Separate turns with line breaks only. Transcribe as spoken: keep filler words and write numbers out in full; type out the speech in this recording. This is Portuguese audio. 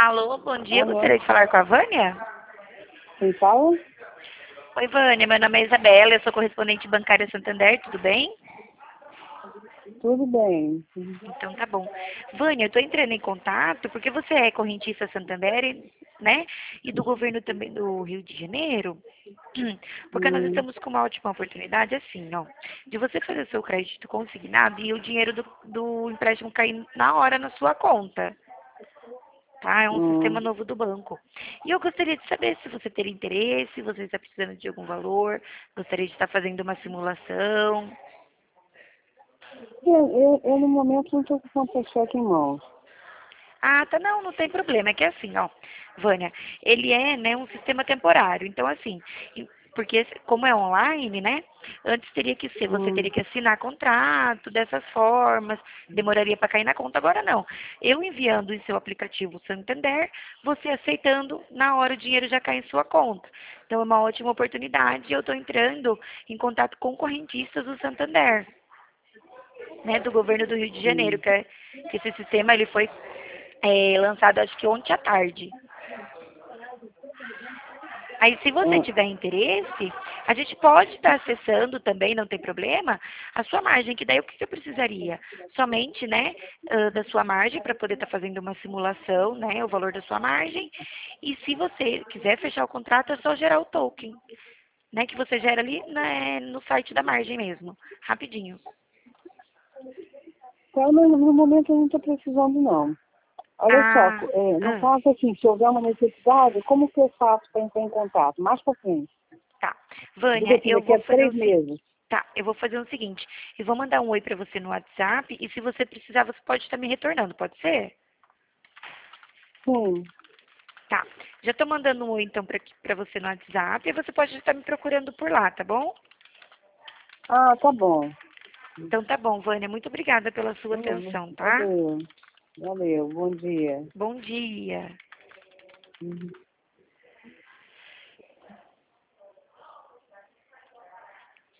Alô, bom dia.
Alô,
Gostaria de falar com a Vânia?
quem fala?
Oi, Vânia. Meu nome é Isabela. Eu sou correspondente bancária Santander. Tudo bem?
Tudo bem.
Então tá bom. Vânia, eu estou entrando em contato porque você é correntista Santander, e- né? E do governo também do Rio de Janeiro. Porque nós
Hum,
estamos com uma ótima oportunidade, assim, ó, de você fazer seu crédito consignado e o dinheiro do, do empréstimo cair na hora na sua conta. Tá? É um sistema
hum.
novo do banco. E eu gostaria de saber se você teria interesse, se você está precisando de algum valor, gostaria de estar fazendo uma simulação.
Eu, eu, eu, no momento, não estou com o cheque em mãos.
Ah, tá, não, não tem problema. É que é assim, ó, Vânia, ele é, né, um sistema temporário. Então, assim, e- porque como é online, né, antes teria que ser, você teria
Hum,
que assinar contrato dessas formas, demoraria para cair na conta. Agora não. Eu enviando em seu aplicativo Santander, você aceitando, na hora o dinheiro já cai em sua conta. Então, é uma ótima oportunidade. Eu estou entrando em contato com correntistas do Santander, né, do governo do Rio de Janeiro,
hum,
que, é, que esse sistema ele foi é, lançado acho que ontem à tarde. Aí, se você
hum.
tiver interesse, a gente pode estar acessando também, não tem problema, a sua margem, que daí o que você precisaria? Somente, né, ah, da sua margem para poder estar fazendo uma simulação, né, o valor da sua margem. E se você quiser fechar o contrato, é só gerar o token, né, que você gera ali, né, no site da margem mesmo, rapidinho.
Então, no, no momento, eu não estou precisando, não. Olha só,
Ah,
é, no
ah,
caso, assim, se houver uma necessidade, como que eu faço para entrar em contato? Mais para frente.
tá.
Diga
Vânia,
assim,
eu
daqui
vou
a
fazer
três
o seguinte.
meses.
Tá, eu vou fazer o seguinte. Eu vou mandar um oi pra você no WhatsApp e se você precisar, você pode estar me retornando, pode ser?
Sim.
Tá. Já tô mandando um oi então pra, aqui- pra você no WhatsApp e você pode estar me procurando por lá, tá bom?
Ah, tá bom.
Então tá bom, Vânia. Muito obrigada pela sua
Hum,
atenção, tá?
Valeu. Valeu. Bom dia.
Bom dia.
Uhum.